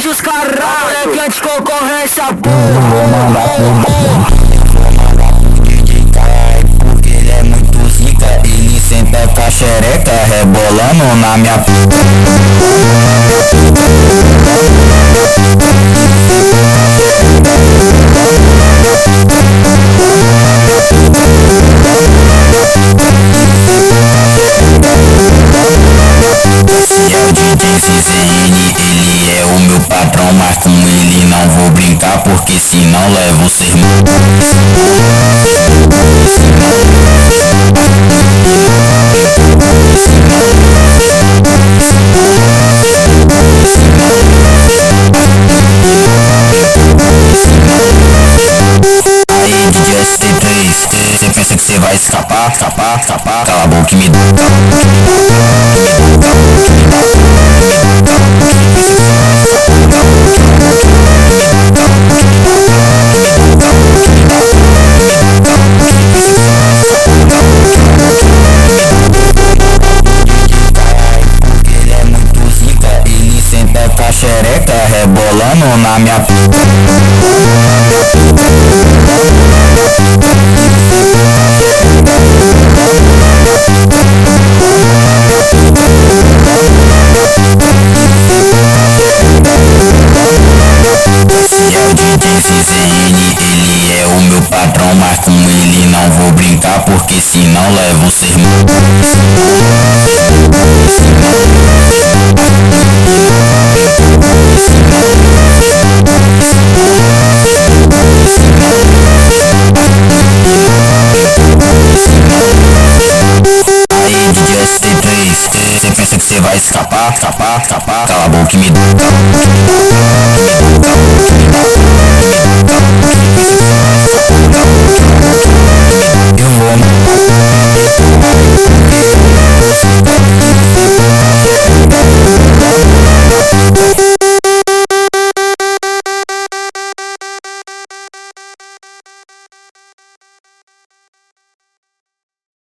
mete os caralho, é quente concorrência, porra. Vou mandar pro DJ Kai, porque ele é muito zica. Ele senta com a xereca rebolando na minha é o DJ CZN, ele é o meu patrão, mas com ele não vou brincar, porque senão levo o sermão. Aí DJ ST3, cê pensa que cê vai escapar, cala a boca e me dá. A xereca rebolando na minha é o DJ CZN, ele é o meu patrão, mas com ele não vou brincar, porque senão levo o sermão. Aí DJ ST3, cê pensa que cê vai escapar, cala a boca e me dá.